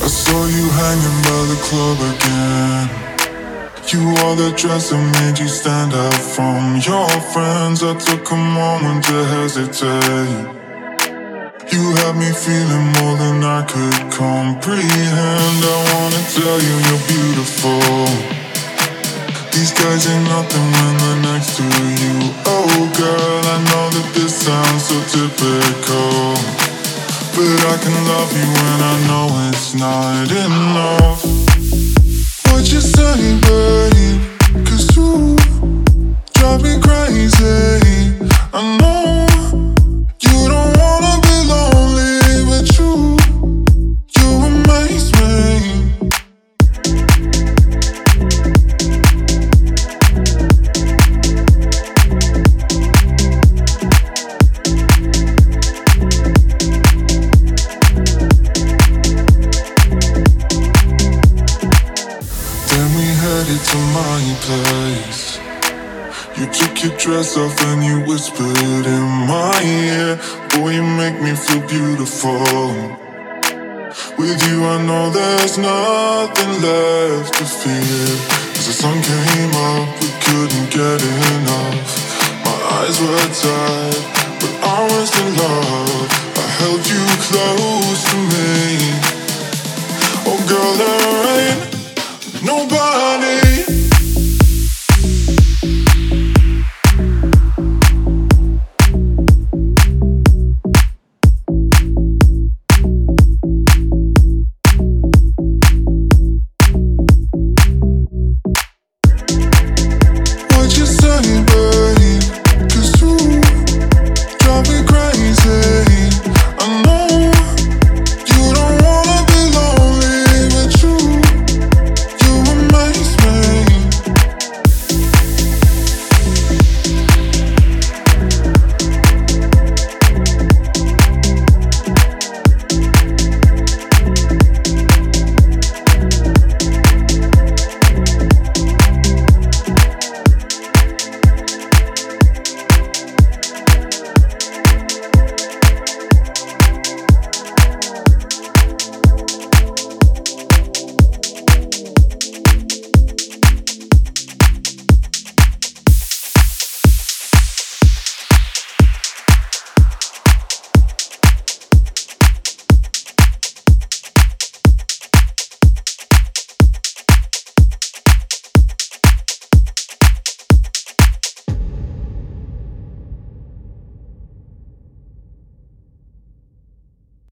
saw you hanging by the club again. You wore that dress that made you stand out from your friends. I took a moment to hesitate. You had me feeling more than I could comprehend. I wanna tell you you're beautiful. These guys ain't nothing when they're next to you. Oh girl, I know that this sounds so typical, but I can love you when I know it's not enough. What you say, babe? 'Cause you drive me crazy. I know you don't wanna be lonely, but you amaze me. To my place, you took your dress off and you whispered in my ear. Boy, you make me feel beautiful. With you I know there's nothing left to fear. As the sun came up, we couldn't get enough. My eyes were tired, but I was in love. I held you close to me.